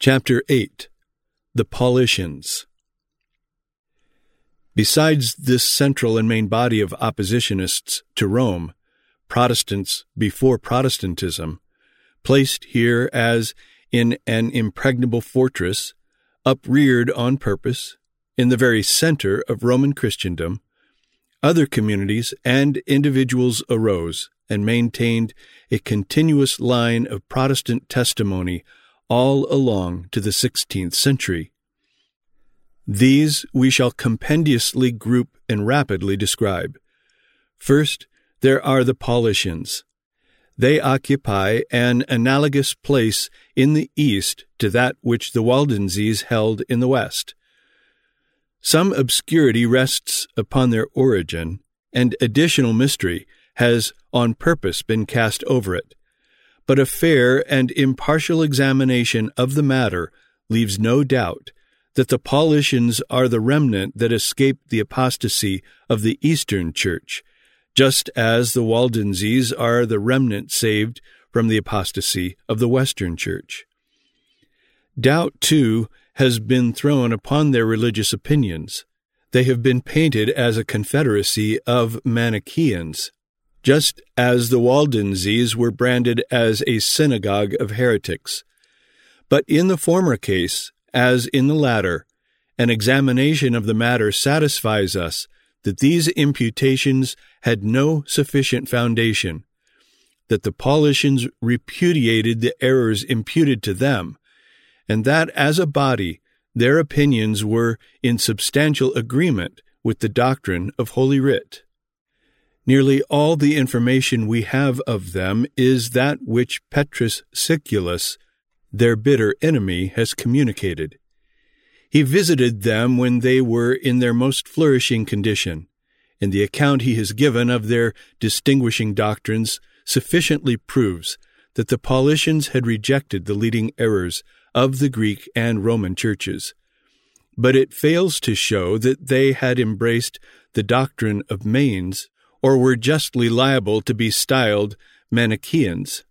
Chapter 8. The Paulicians. Besides this central and main body of oppositionists to Rome, Protestants before Protestantism, placed here as in an impregnable fortress, upreared on purpose, in the very center of Roman Christendom, other communities and individuals arose and maintained a continuous line of Protestant testimony all along to the 16th century. These we shall compendiously group and rapidly describe. First, there are the Paulicians. They occupy an analogous place in the East to that which the Waldenses held in the West. Some obscurity rests upon their origin, and additional mystery has on purpose been cast over it. But a fair and impartial examination of the matter leaves no doubt that the Paulicians are the remnant that escaped the apostasy of the Eastern Church, just as the Waldenses are the remnant saved from the apostasy of the Western Church. Doubt, too, has been thrown upon their religious opinions. They have been painted as a confederacy of Manichaeans, just as the Waldenses were branded as a synagogue of heretics. But in the former case, as in the latter, an examination of the matter satisfies us that these imputations had no sufficient foundation, that the Paulicians repudiated the errors imputed to them, and that as a body their opinions were in substantial agreement with the doctrine of Holy Writ. Nearly all the information we have of them is that which Petrus Siculus, their bitter enemy, has communicated. He visited them when they were in their most flourishing condition, and the account he has given of their distinguishing doctrines sufficiently proves that the Paulicians had rejected the leading errors of the Greek and Roman churches. But it fails to show that they had embraced the doctrine of Manes, or were justly liable to be styled Manichaeans.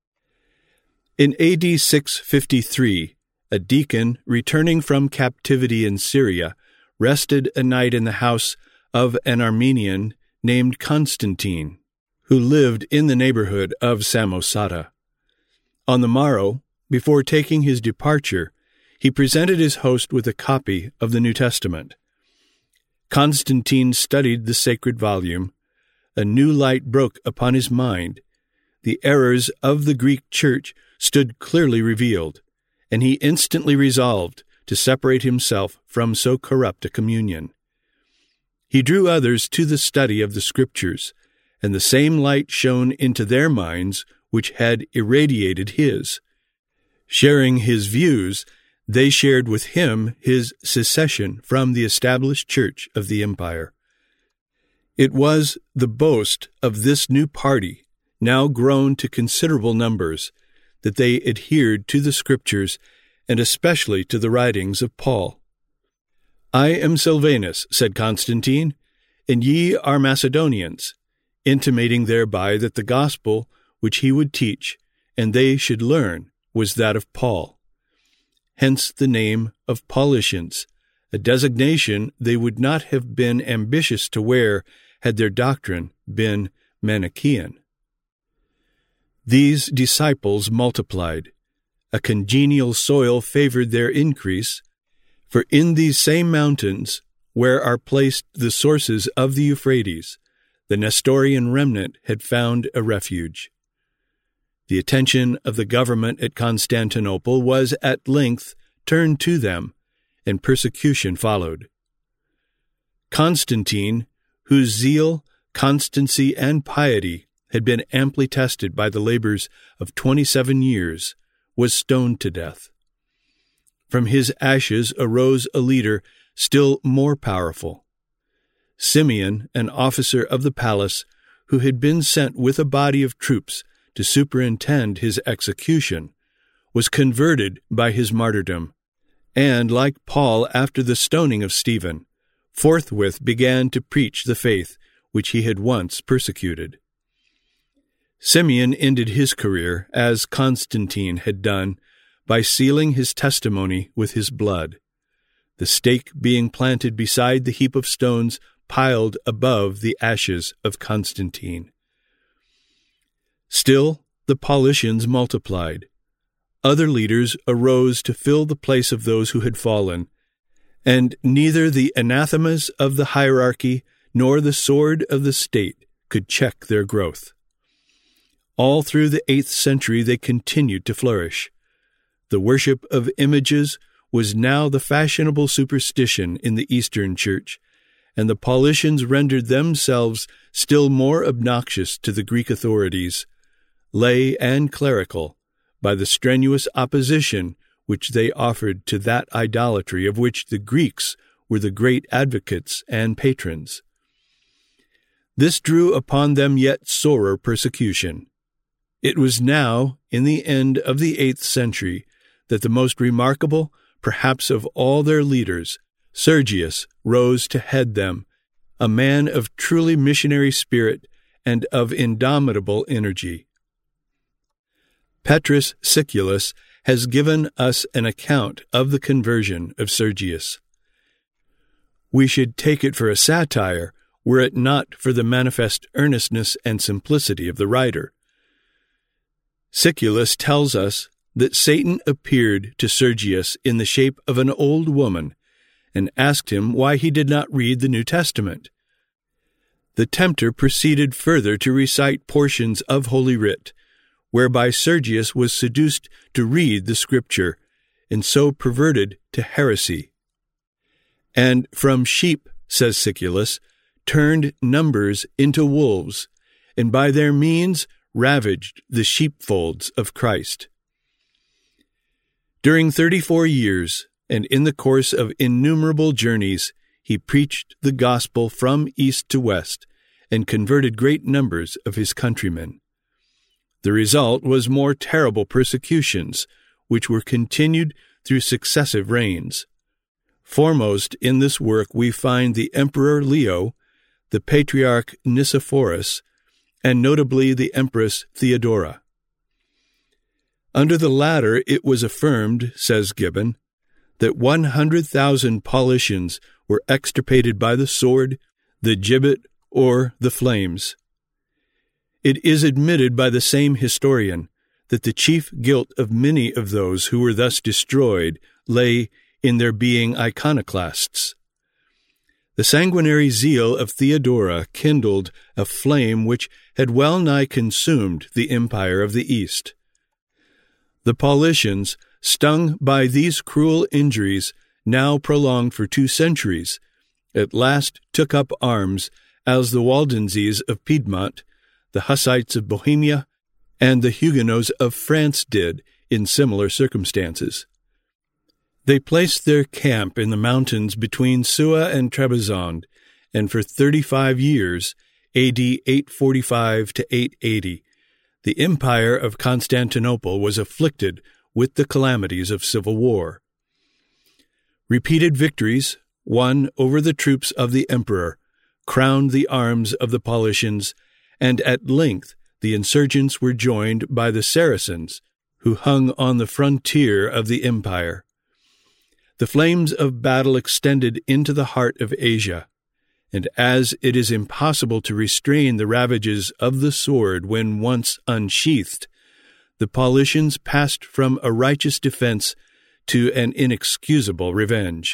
In A.D. 653, a deacon returning from captivity in Syria rested a night in the house of an Armenian named Constantine, who lived in the neighborhood of Samosata. On the morrow, before taking his departure, he presented his host with a copy of the New Testament. Constantine studied the sacred volume. A new light broke upon his mind. The errors of the Greek Church stood clearly revealed, and he instantly resolved to separate himself from so corrupt a communion. He drew others to the study of the Scriptures, and the same light shone into their minds which had irradiated his. Sharing his views, they shared with him his secession from the established church of the empire. It was the boast of this new party, now grown to considerable numbers, that they adhered to the Scriptures and especially to the writings of Paul. "I am Silvanus," said Constantine, "and ye are Macedonians," intimating thereby that the gospel which he would teach and they should learn was that of Paul. Hence the name of Paulicians, a designation they would not have been ambitious to wear had their doctrine been Manichaean. These disciples multiplied. A congenial soil favored their increase, for in these same mountains, where are placed the sources of the Euphrates, the Nestorian remnant had found a refuge. The attention of the government at Constantinople was at length turned to them, and persecution followed. Constantine, whose zeal, constancy, and piety had been amply tested by the labors of 27 years, was stoned to death. From his ashes arose a leader still more powerful. Simeon, an officer of the palace, who had been sent with a body of troops to superintend his execution, was converted by his martyrdom, and, like Paul after the stoning of Stephen, forthwith began to preach the faith which he had once persecuted. Simeon ended his career, as Constantine had done, by sealing his testimony with his blood, the stake being planted beside the heap of stones piled above the ashes of Constantine. Still, the Paulicians multiplied. Other leaders arose to fill the place of those who had fallen, and neither the anathemas of the hierarchy nor the sword of the state could check their growth. All through the 8th century they continued to flourish. The worship of images was now the fashionable superstition in the Eastern Church, and the Paulicians rendered themselves still more obnoxious to the Greek authorities, lay and clerical, by the strenuous opposition which they offered to that idolatry of which the Greeks were the great advocates and patrons. This drew upon them yet sorer persecution. It was now, in the end of the 8th century, that the most remarkable, perhaps of all their leaders, Sergius, rose to head them, a man of truly missionary spirit and of indomitable energy. Petrus Siculus has given us an account of the conversion of Sergius. We should take it for a satire, were it not for the manifest earnestness and simplicity of the writer. Siculus tells us that Satan appeared to Sergius in the shape of an old woman and asked him why he did not read the New Testament. The tempter proceeded further to recite portions of Holy Writ, whereby Sergius was seduced to read the Scripture, and so perverted to heresy. And from sheep, says Siculus, turned numbers into wolves, and by their means ravaged the sheepfolds of Christ. During 34 years, and in the course of innumerable journeys, he preached the gospel from east to west, and converted great numbers of his countrymen. The result was more terrible persecutions, which were continued through successive reigns. Foremost in this work we find the Emperor Leo, the Patriarch Nicephorus, and notably the Empress Theodora. Under the latter it was affirmed, says Gibbon, that 100,000 Paulicians were extirpated by the sword, the gibbet, or the flames. It is admitted by the same historian that the chief guilt of many of those who were thus destroyed lay in their being iconoclasts. The sanguinary zeal of Theodora kindled a flame which had well nigh consumed the empire of the East. The Paulicians, stung by these cruel injuries, now prolonged for 2 centuries, at last took up arms as the Waldenses of Piedmont, the Hussites of Bohemia, and the Huguenots of France did in similar circumstances. They placed their camp in the mountains between Sua and Trebizond, and for 35 years, A.D. 845 to 880, the empire of Constantinople was afflicted with the calamities of civil war. Repeated victories, won over the troops of the emperor, crowned the arms of the Paulicians, and at length the insurgents were joined by the Saracens, who hung on the frontier of the empire. The flames of battle extended into the heart of Asia, and as it is impossible to restrain the ravages of the sword when once unsheathed, the Paulicians passed from a righteous defense to an inexcusable revenge.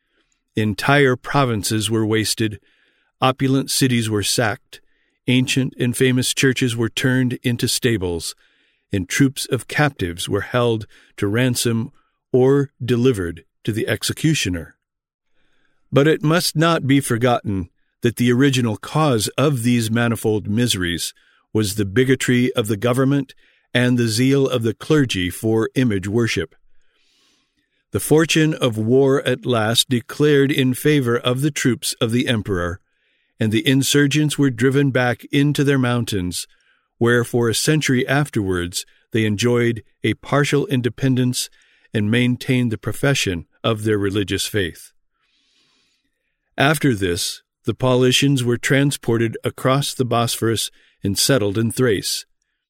Entire provinces were wasted, opulent cities were sacked, ancient and famous churches were turned into stables, and troops of captives were held to ransom or delivered to the executioner. But it must not be forgotten that the original cause of these manifold miseries was the bigotry of the government and the zeal of the clergy for image worship. The fortune of war at last declared in favor of the troops of the emperor, and the insurgents were driven back into their mountains, where for a century afterwards they enjoyed a partial independence and maintained the profession of their religious faith. After this, the Paulicians were transported across the Bosphorus and settled in Thrace.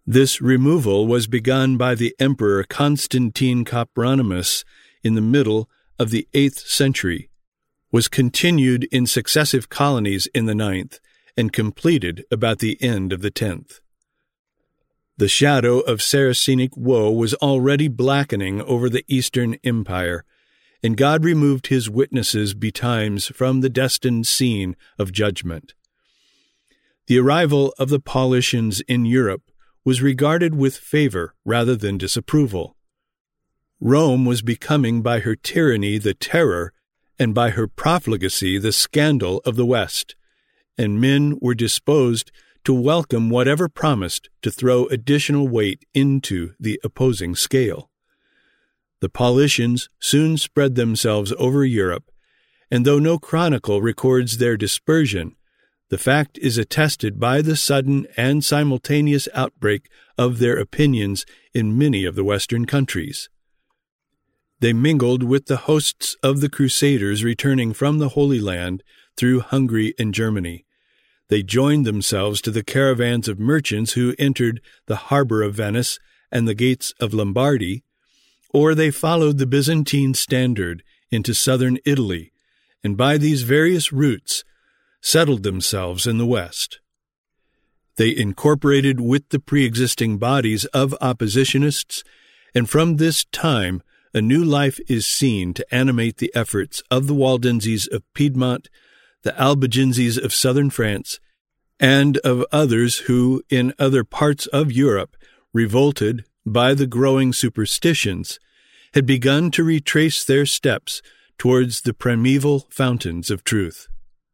This removal was begun by the Emperor Constantine Copronymus in the middle of the 8th century, was continued in successive colonies in the 9th, and completed about the end of the 10th. The shadow of Saracenic woe was already blackening over the Eastern Empire, and God removed his witnesses betimes from the destined scene of judgment. The arrival of the Paulicians in Europe was regarded with favor rather than disapproval. Rome was becoming by her tyranny the terror, and by her profligacy the scandal of the West, and men were disposed to welcome whatever promised to throw additional weight into the opposing scale. The Paulicians soon spread themselves over Europe, and though no chronicle records their dispersion, the fact is attested by the sudden and simultaneous outbreak of their opinions in many of the Western countries. They mingled with the hosts of the Crusaders returning from the Holy Land through Hungary and Germany. They joined themselves to the caravans of merchants who entered the harbor of Venice and the gates of Lombardy, or they followed the Byzantine standard into southern Italy, and by these various routes settled themselves in the West. They incorporated with the pre-existing bodies of oppositionists, and from this time a new life is seen to animate the efforts of the Waldenses of Piedmont, the Albigenses of southern France, and of others who, in other parts of Europe, revolted by the growing superstitions, had begun to retrace their steps towards the primeval fountains of truth.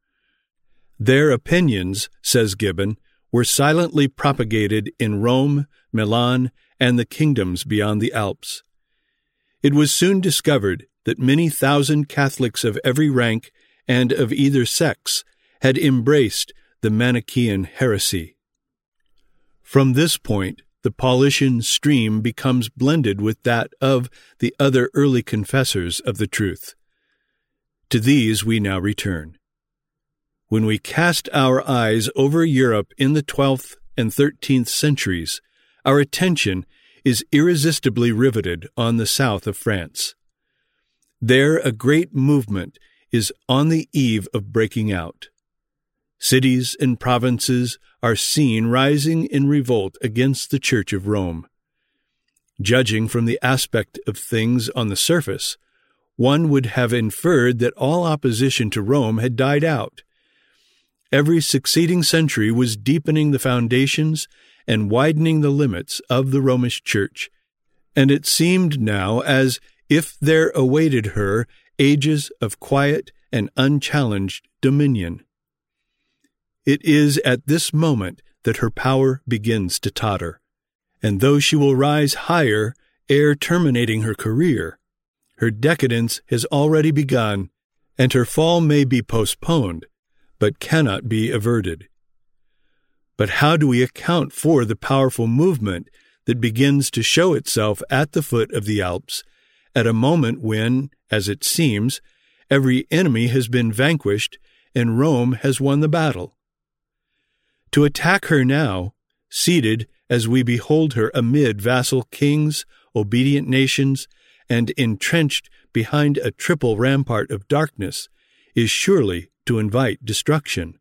Their opinions, says Gibbon, were silently propagated in Rome, Milan, and the kingdoms beyond the Alps. It was soon discovered that many thousand Catholics of every rank and of either sex had embraced the Manichaean heresy. From this point, the Paulician stream becomes blended with that of the other early confessors of the truth. To these we now return. When we cast our eyes over Europe in the 12th and 13th centuries, our attention is irresistibly riveted on the south of France. There a great movement is on the eve of breaking out. Cities and provinces are seen rising in revolt against the Church of Rome. Judging from the aspect of things on the surface, one would have inferred that all opposition to Rome had died out. Every succeeding century was deepening the foundations and widening the limits of the Romish Church, and it seemed now as if there awaited her ages of quiet and unchallenged dominion. It is at this moment that her power begins to totter, and though she will rise higher ere terminating her career, her decadence has already begun, and her fall may be postponed, but cannot be averted. But how do we account for the powerful movement that begins to show itself at the foot of the Alps, at a moment when, as it seems, every enemy has been vanquished and Rome has won the battle? To attack her now, seated as we behold her amid vassal kings, obedient nations, and entrenched behind a triple rampart of darkness, is surely to invite destruction.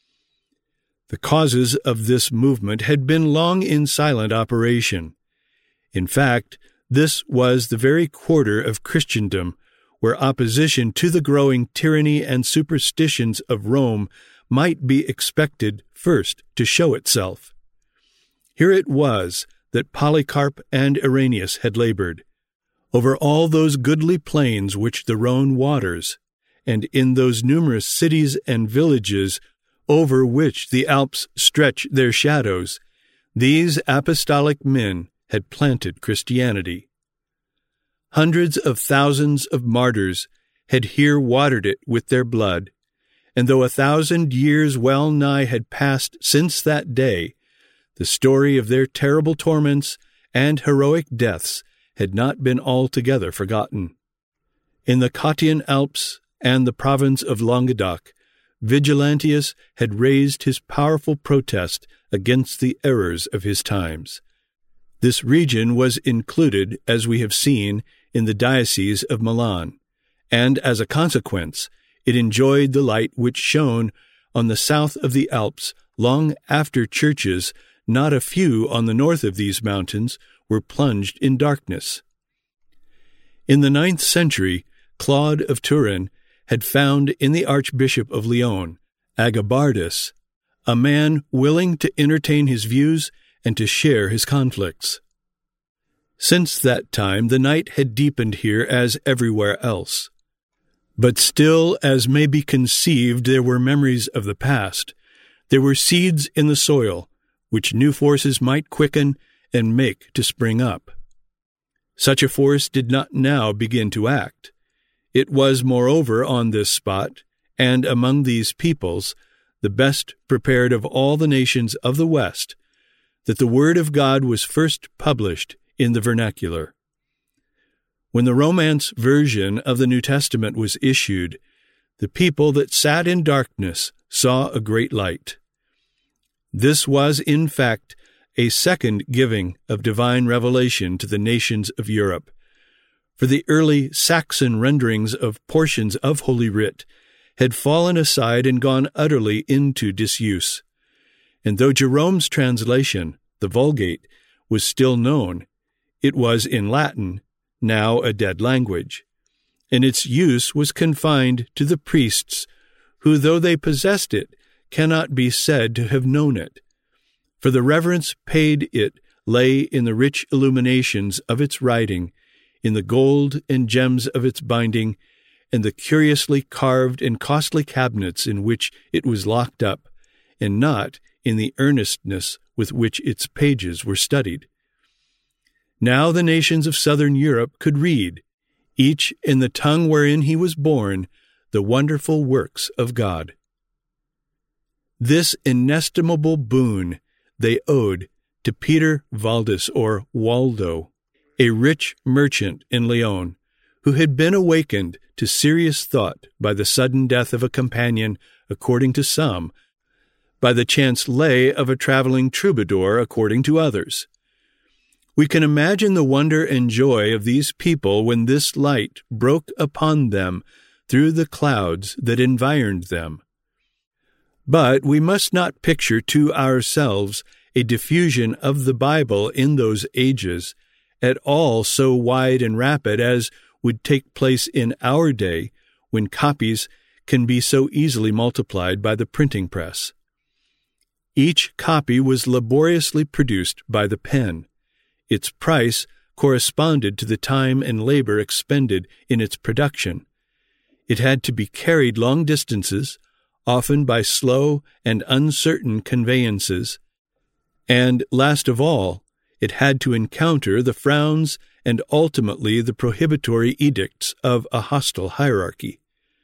The causes of this movement had been long in silent operation. In fact, this was the very quarter of Christendom where opposition to the growing tyranny and superstitions of Rome might be expected first to show itself. Here it was that Polycarp and Irenaeus had labored, over all those goodly plains which the Rhone waters, and in those numerous cities and villages over which the Alps stretch their shadows, these apostolic men had planted Christianity. Hundreds of thousands of martyrs had here watered it with their blood, and though 1,000 years well nigh had passed since that day, the story of their terrible torments and heroic deaths had not been altogether forgotten. In the Cottian Alps and the province of Languedoc, Vigilantius had raised his powerful protest against the errors of his times. This region was included, as we have seen, in the Diocese of Milan, and as a consequence, it enjoyed the light which shone on the south of the Alps long after churches, not a few on the north of these mountains, were plunged in darkness. In the 9th century, Claude of Turin had found in the Archbishop of Lyon, Agabardus, a man willing to entertain his views and to share his conflicts. Since that time, the night had deepened here as everywhere else. But still, as may be conceived, there were memories of the past. There were seeds in the soil, which new forces might quicken and make to spring up. Such a force did not now begin to act. It was, moreover, on this spot, and among these peoples, the best prepared of all the nations of the West, that the Word of God was first published in the vernacular. When the Romance version of the New Testament was issued, the people that sat in darkness saw a great light. This was, in fact, a second giving of divine revelation to the nations of Europe, for the early Saxon renderings of portions of Holy Writ had fallen aside and gone utterly into disuse. And though Jerome's translation, the Vulgate, was still known, it was in Latin, now a dead language, and its use was confined to the priests, who, though they possessed it, cannot be said to have known it. For the reverence paid it lay in the rich illuminations of its writing, in the gold and gems of its binding, and the curiously carved and costly cabinets in which it was locked up, and not in the earnestness with which its pages were studied. Now the nations of southern Europe could read, each in the tongue wherein he was born, the wonderful works of God. This inestimable boon they owed to Peter Valdus, or Waldo, a rich merchant in Lyon, who had been awakened to serious thought by the sudden death of a companion, according to some, by the chance lay of a traveling troubadour, according to others. We can imagine the wonder and joy of these people when this light broke upon them through the clouds that environed them. But we must not picture to ourselves a diffusion of the Bible in those ages at all so wide and rapid as would take place in our day, when copies can be so easily multiplied by the printing press. Each copy was laboriously produced by the pen. Its price corresponded to the time and labor expended in its production. It had to be carried long distances, often by slow and uncertain conveyances, and, last of all, it had to encounter the frowns and ultimately the prohibitory edicts of a hostile hierarchy.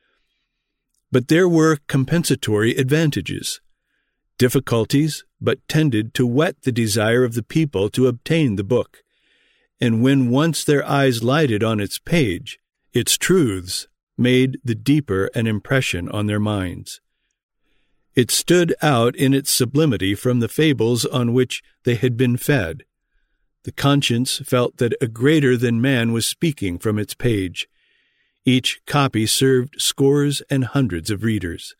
But there were compensatory advantages. Difficulties but tended to whet the desire of the people to obtain the book, and when once their eyes lighted on its page, its truths made the deeper an impression on their minds. It stood out in its sublimity from the fables on which they had been fed. The conscience felt that a greater than man was speaking from its page. Each copy served scores and hundreds of readers.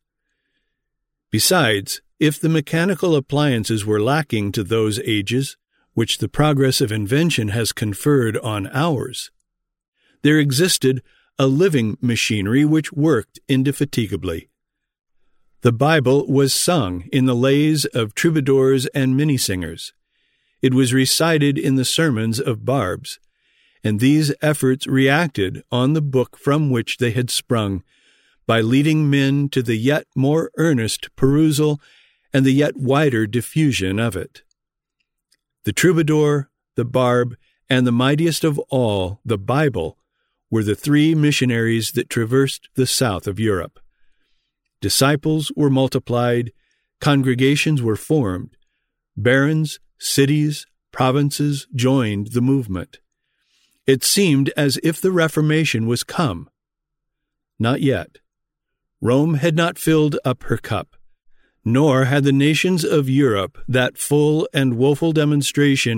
Besides, if the mechanical appliances were lacking to those ages, which the progress of invention has conferred on ours, there existed a living machinery which worked indefatigably. The Bible was sung in the lays of troubadours and minnesingers. It was recited in the sermons of barbs, and these efforts reacted on the book from which they had sprung, by leading men to the yet more earnest perusal and the yet wider diffusion of it. The troubadour, the barb, and the mightiest of all, the Bible, were the three missionaries that traversed the south of Europe. Disciples were multiplied, congregations were formed, barons, cities, provinces joined the movement. It seemed as if the Reformation was come. Not yet. Rome had not filled up her cup, nor had the nations of Europe that full and woeful demonstration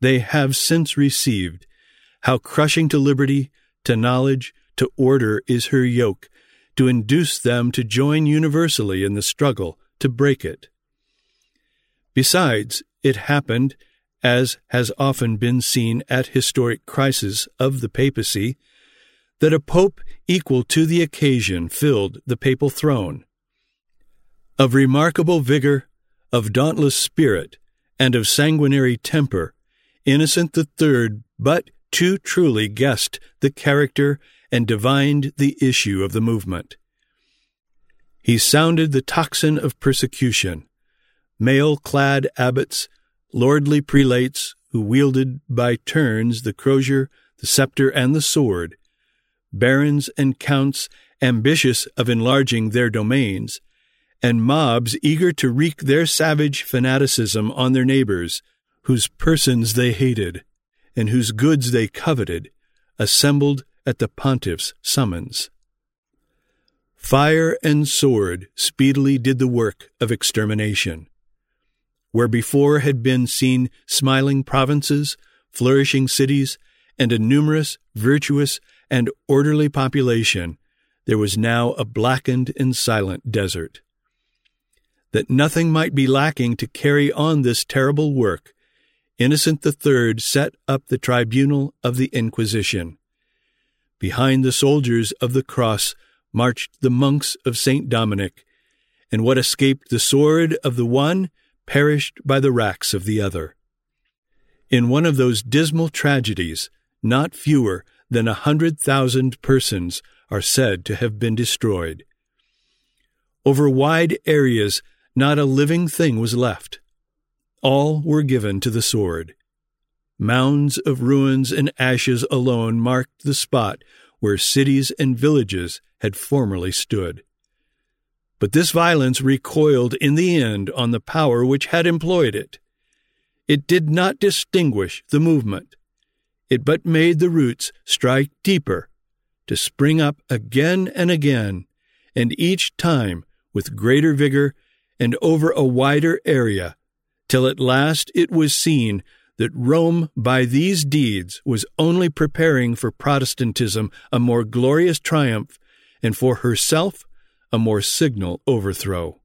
they have since received, how crushing to liberty, to knowledge, to order is her yoke, to induce them to join universally in the struggle to break it. Besides, it happened, as has often been seen at historic crises of the papacy, that a pope equal to the occasion filled the papal throne. Of remarkable vigor, of dauntless spirit, and of sanguinary temper, Innocent III but too truly guessed the character and divined the issue of the movement. He sounded the tocsin of persecution. Mail-clad abbots, lordly prelates who wielded by turns the crozier, the scepter, and the sword, barons and counts ambitious of enlarging their domains, and mobs eager to wreak their savage fanaticism on their neighbors, whose persons they hated, and whose goods they coveted, assembled at the pontiff's summons. Fire and sword speedily did the work of extermination. Where before had been seen smiling provinces, flourishing cities, and a numerous, virtuous, and orderly population, there was now a blackened and silent desert. That nothing might be lacking to carry on this terrible work, Innocent III set up the tribunal of the Inquisition. Behind the soldiers of the cross marched the monks of St. Dominic, and what escaped the sword of the one perished by the racks of the other. In one of those dismal tragedies, not fewer than 100,000 persons are said to have been destroyed. Over wide areas, not a living thing was left. All were given to the sword. Mounds of ruins and ashes alone marked the spot where cities and villages had formerly stood. But this violence recoiled in the end on the power which had employed it. It did not distinguish the movement. It but made the roots strike deeper, to spring up again and again, and each time with greater vigor and over a wider area, till at last it was seen that Rome by these deeds was only preparing for Protestantism a more glorious triumph, and for herself a more signal overthrow.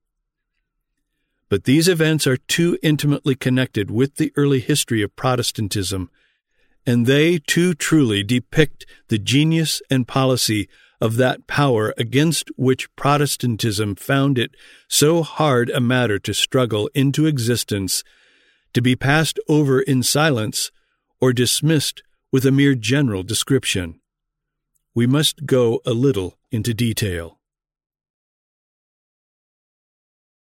But these events are too intimately connected with the early history of Protestantism, and they too truly depict the genius and policy of that power against which Protestantism found it so hard a matter to struggle into existence, to be passed over in silence or dismissed with a mere general description. We must go a little into detail.